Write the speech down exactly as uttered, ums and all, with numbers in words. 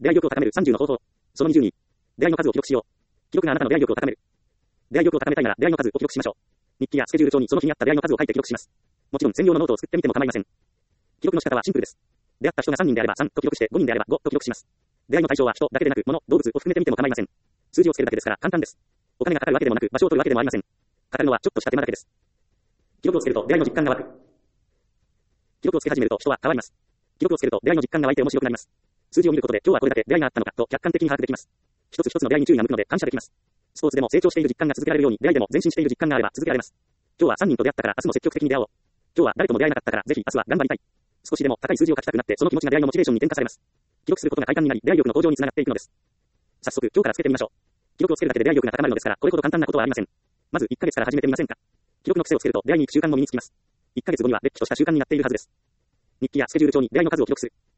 出会い欲を高めるさんじゅうの方法。そのにじゅうに。出会いの数を記録しよう。記録があなたの出会い欲を高める。出会い欲を高めたいなら出会いの数を記録しましょう。日記やスケジュール帳にその日にあった出会いの数を書いて記録します。もちろん専用のノートを作ってみても構いません。記録の仕方はシンプルです。出会った人がさんにんであればさんと記録してごにんであればごと記録します。出会いの対象は人だけでなく物、動物を含めてみても構いません。数字をつけるだけですから簡単です。お金がかかるわけでもなく場所を取るわけでもありません。かかるのはちょっとした手間だけです。記録をつけると出会いの実感が湧く。記録をつけ始めると人は変わります。記録をつけると出会いの実感が湧いて面白くなります。数字を見ることで今日はこれだけ出会いがあったのかと客観的に把握できます。一つ一つの出会いに注意が向くので感謝できます。スポーツでも成長している実感が続けられるように出会いでも前進している実感があれば続けられます。今日はさんにんと出会ったから明日も積極的に出会おう。今日は誰とも出会えなかったからぜひ明日は頑張りたい。少しでも高い数字を書きたくなってその気持ちが出会いのモチベーションに転化されます。記録することが快感になり出会い力の向上につながっていくのです。早速今日からつけてみましょう。記録をつけるだけで出会い力が高まるのですからこれほど簡単なことはありません。まずいっかげつから始めてみませんか。記録の癖をつけると出会いに行く習慣も身につきます。いっかげつごにはれっきとした習慣になっているはずです。日記やスケジュール帳に出会いの数を記録する。